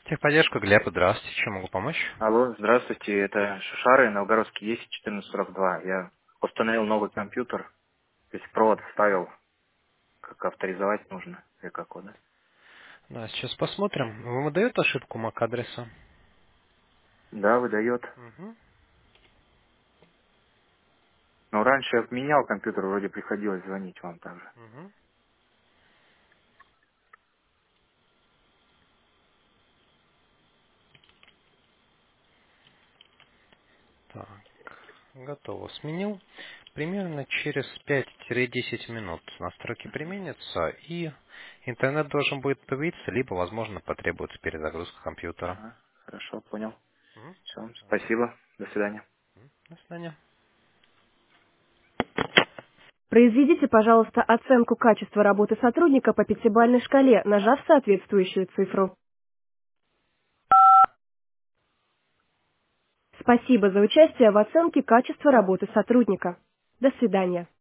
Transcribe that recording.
Техподдержка, Глеб, здравствуйте, чем могу помочь? Алло, здравствуйте, это Шушары, Новгородский 10 1442. Я установил новый компьютер, то есть провод вставил, как авторизовать нужно, или как вот, да? Да, сейчас посмотрим. Вам выдает ошибку MAC-адреса? Да, выдает. Угу. Но раньше я менял компьютер, вроде приходилось звонить вам также. Угу. Так, готово. Сменил. Примерно через 5-10 минут настройки применятся, и интернет должен будет появиться, либо, возможно, потребуется перезагрузка компьютера. Ага, хорошо, понял. Мгм. Все, спасибо, до свидания. До свидания. Произведите, пожалуйста, оценку качества работы сотрудника по пятибалльной шкале, нажав соответствующую цифру. Спасибо за участие в оценке качества работы сотрудника. До свидания.